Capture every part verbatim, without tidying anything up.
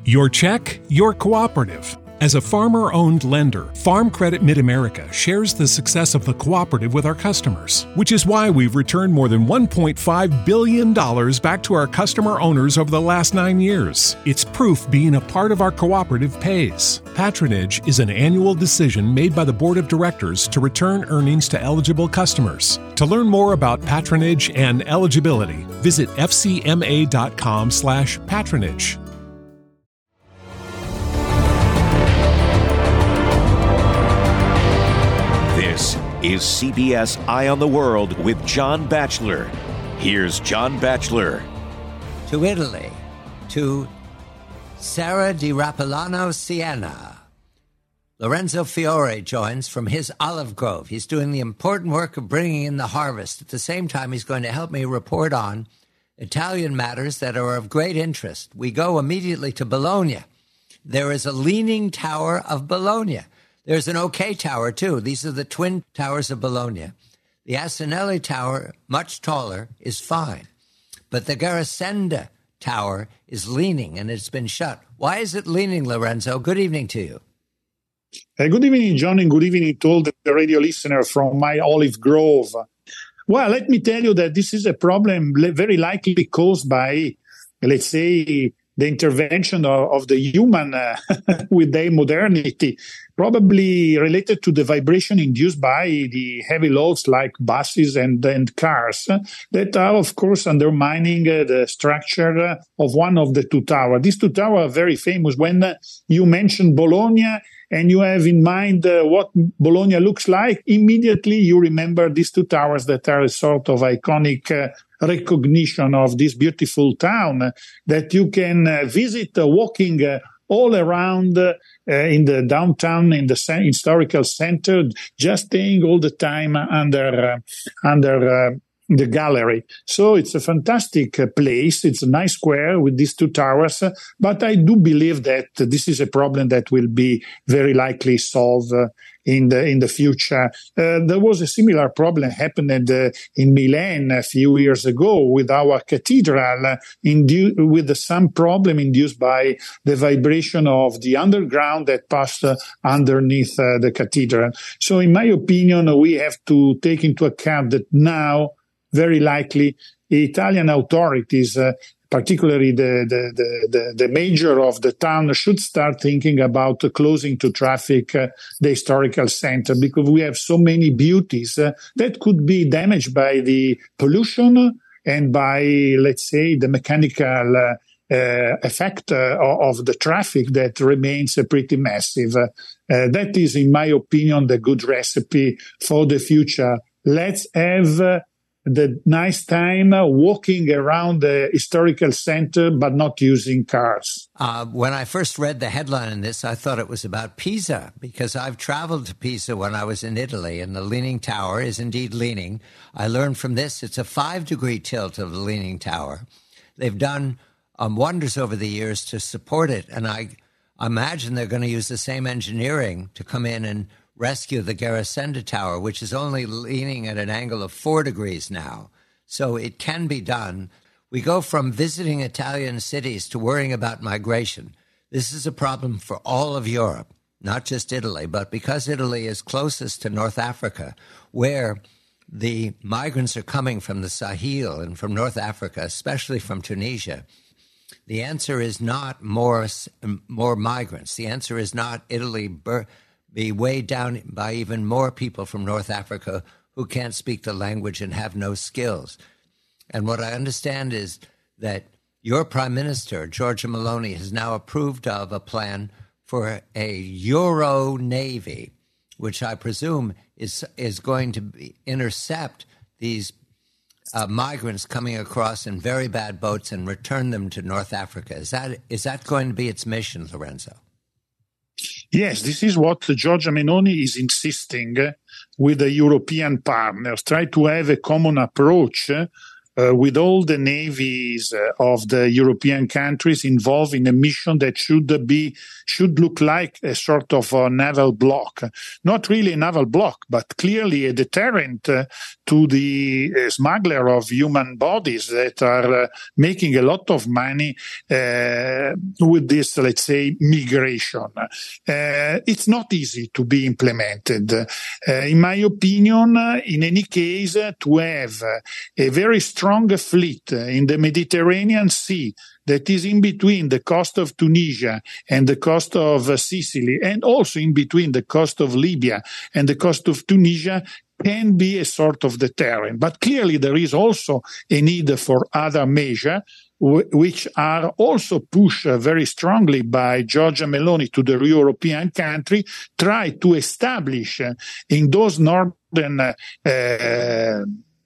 Your check, your cooperative. As a farmer-owned lender, Farm Credit Mid-America shares the success of the cooperative with our customers, which is why we've returned more than one point five billion dollars back to our customer owners over the last nine years. It's proof being a part of our cooperative pays. Patronage is an annual decision made by the Board of Directors to return earnings to eligible customers. To learn more about patronage and eligibility, visit f c m a dot com slash patronage. This is C B S Eye on the World with John Batchelor. Here's John Batchelor. To Italy, to Serra di Rapellano, Siena. Lorenzo Fiore joins from his olive grove. He's doing the important work of bringing in the harvest. At the same time, he's going to help me report on Italian matters that are of great interest. We go immediately to Bologna. There is a Leaning Tower of Bologna. There's an OK Tower, too. These are the twin towers of Bologna. The Asinelli Tower, much taller, is fine. But the Garisenda Tower is leaning, and it's been shut. Why is it leaning, Lorenzo? Good evening to you. Uh, good evening, John, and good evening to all the radio listeners from my olive grove. Well, let me tell you that this is a problem very likely caused by, let's say, the intervention of, of the human uh, with their modernity, probably related to the vibration induced by the heavy loads like buses and, and cars that are, of course, undermining uh, the structure uh, of one of the two towers. These two towers are very famous. When uh, you mention Bologna and you have in mind uh, what Bologna looks like, immediately you remember these two towers that are a sort of iconic uh, recognition of this beautiful town uh, that you can uh, visit uh, walking uh, all around uh, in the downtown, in the ce- historical center, just staying all the time under uh, under uh, the gallery. So it's a fantastic uh, place. It's a nice square with these two towers, uh, but I do believe that uh, this is a problem that will be very likely solved uh, in the in the future. Uh, there was a similar problem happened uh, in Milan a few years ago with our cathedral, uh, indu- with uh, some problem induced by the vibration of the underground that passed uh, underneath uh, the cathedral. So in my opinion, we have to take into account that now, very likely, the Italian authorities, uh, particularly the, the, the, the, the mayor of the town, should start thinking about uh, closing to traffic uh, the historical center, because we have so many beauties uh, that could be damaged by the pollution and by, let's say, the mechanical uh, uh, effect uh, of the traffic that remains uh, pretty massive. Uh, uh, that is, in my opinion, the good recipe for the future. Let's have uh, the nice time uh, walking around the historical center, but not using cars. Uh, when I first read the headline in this, I thought it was about Pisa, because I've traveled to Pisa when I was in Italy, and the Leaning Tower is indeed leaning. I learned from this it's a five-degree tilt of the Leaning Tower. They've done um, wonders over the years to support it, and I imagine they're going to use the same engineering to come in and rescue the Garisenda Tower, which is only leaning at an angle of four degrees now. So it can be done. We go from visiting Italian cities to worrying about migration. This is a problem for all of Europe, not just Italy, but because Italy is closest to North Africa, where the migrants are coming from the Sahel and from North Africa, especially from Tunisia. The answer is not more, more migrants. The answer is not Italy bur- be weighed down by even more people from North Africa who can't speak the language and have no skills. And what I understand is that your Prime Minister, Giorgia Meloni, has now approved of a plan for a Euro Navy, which I presume is is going to be, intercept these uh, migrants coming across in very bad boats and return them to North Africa. Is that is that going to be its mission, Lorenzo? Yes, this is what Giorgia Meloni is insisting with the European partners, try to have a common approach uh, with all the navies uh, of the European countries involved in a mission that should be should look like a sort of a naval block. Not really a naval block, but clearly a deterrent uh, to the uh, smuggler of human bodies that are uh, making a lot of money uh, with this, let's say, migration. Uh, it's not easy to be implemented. Uh, in my opinion, uh, in any case, uh, to have uh, a very strong fleet uh, in the Mediterranean Sea that is in between the coast of Tunisia and the coast of uh, Sicily, and also in between the coast of Libya and the coast of Tunisia, can be a sort of deterrent. But clearly there is also a need for other measures, w- which are also pushed uh, very strongly by Giorgia Meloni to the European country, try to establish uh, in those northern uh, uh,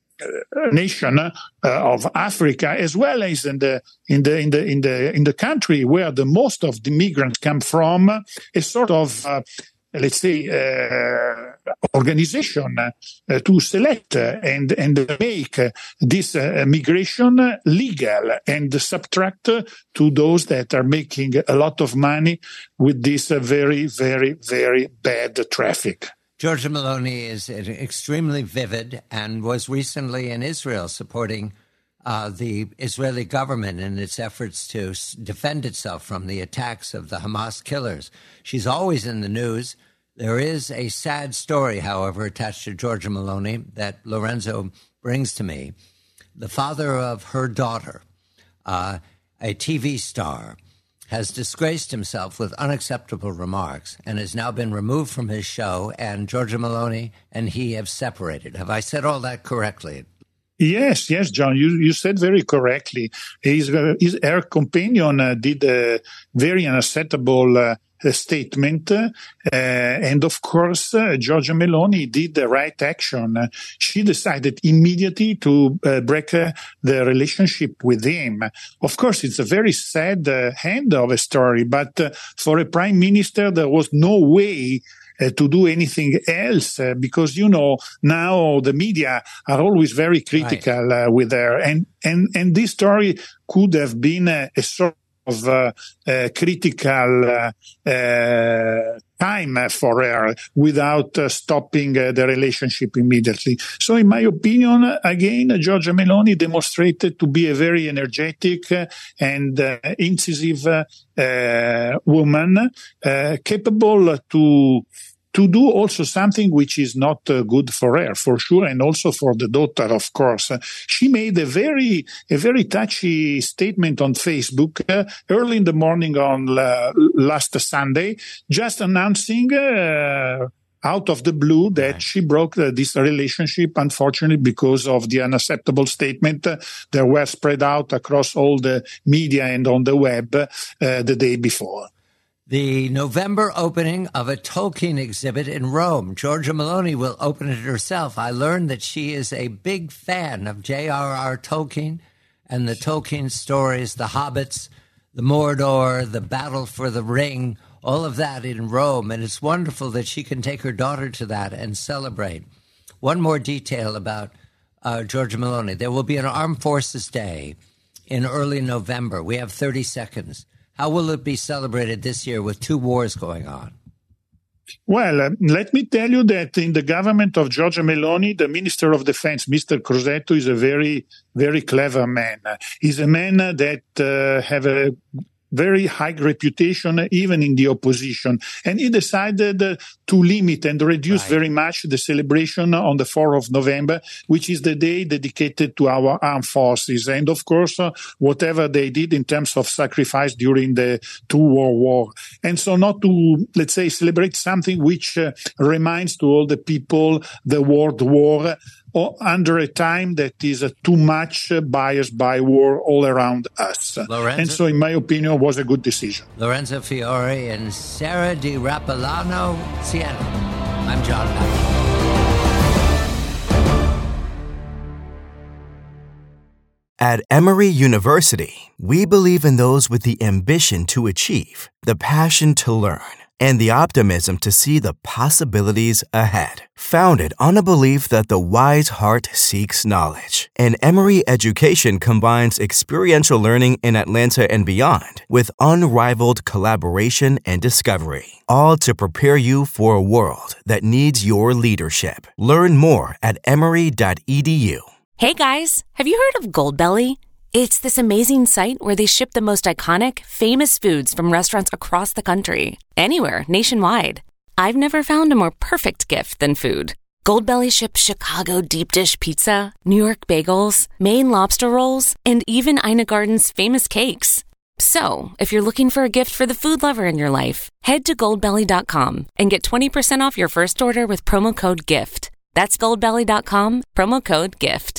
nation uh, of Africa, as well as in the in the in the in the in the country where the most of the migrants come from, a sort of uh, let's say uh, organization uh, to select uh, and and make uh, this uh, migration legal and subtract uh, to those that are making a lot of money with this uh, very very very bad traffic. Giorgia Meloni is extremely vivid and was recently in Israel supporting uh, the Israeli government in its efforts to s- defend itself from the attacks of the Hamas killers. She's always in the news. There is a sad story, however, attached to Giorgia Meloni that Lorenzo brings to me. The father of her daughter, uh, a T V star, has disgraced himself with unacceptable remarks and has now been removed from his show, and Giorgia Meloni and he have separated. Have I said all that correctly? Yes, yes, John, you, you said very correctly. His, uh, his, her companion uh, did a very unacceptable uh, statement, uh, and of course, uh, Giorgia Meloni did the right action. Uh, she decided immediately to uh, break uh, the relationship with him. Of course, it's a very sad uh, end of a story, but uh, for a prime minister, there was no way Uh, to do anything else, uh, because, you know, now the media are always very critical right. uh, with her. And, and, and this story could have been a, a sort of uh, uh, critical uh, uh, time for her without uh, stopping uh, the relationship immediately. So in my opinion, again, Giorgia Meloni demonstrated to be a very energetic uh, and uh, incisive uh, uh, woman, uh, capable to to do also something which is not uh, good for her, for sure, and also for the daughter, of course. Uh, she made a very, a very touchy statement on Facebook uh, early in the morning on uh, last Sunday, just announcing uh, out of the blue that right. she broke uh, this relationship, unfortunately, because of the unacceptable statement uh, that were spread out across all the media and on the web uh, the day before. The November opening of a Tolkien exhibit in Rome. Giorgia Meloni will open it herself. I learned that she is a big fan of J R R Tolkien and the Tolkien stories, the Hobbits, the Mordor, the Battle for the Ring, all of that in Rome. And it's wonderful that she can take her daughter to that and celebrate. One more detail about uh, Giorgia Meloni. There will be an Armed Forces Day in early November. We have thirty seconds. How will it be celebrated this year with two wars going on? Well, uh, let me tell you that in the government of Giorgia Meloni, the Minister of Defense, Mister Crosetto, is a very, very clever man. He's a man that uh, have a very high reputation, even in the opposition. And he decided uh, to limit and reduce right. very much the celebration on the fourth of November, which is the day dedicated to our armed forces. And of course, uh, whatever they did in terms of sacrifice during the two world war. And so not to, let's say, celebrate something which uh, reminds to all the people the World War, or under a time that is uh, too much uh, biased by war all around us. Lorenzo, and so, in my opinion, was a good decision. Lorenzo Fiore and Sarah Di Rapalano, Siena. I'm John Batchelor. At Emory University, we believe in those with the ambition to achieve, the passion to learn, and the optimism to see the possibilities ahead. Founded on a belief that the wise heart seeks knowledge, and Emory Education combines experiential learning in Atlanta and beyond with unrivaled collaboration and discovery, all to prepare you for a world that needs your leadership. Learn more at emory dot e d u. Hey guys, have you heard of Goldbelly? It's this amazing site where they ship the most iconic, famous foods from restaurants across the country, anywhere, nationwide. I've never found a more perfect gift than food. Goldbelly ships Chicago deep dish pizza, New York bagels, Maine lobster rolls, and even Ina Garden's famous cakes. So, if you're looking for a gift for the food lover in your life, head to goldbelly dot com and get twenty percent off your first order with promo code GIFT. That's goldbelly dot com, promo code GIFT.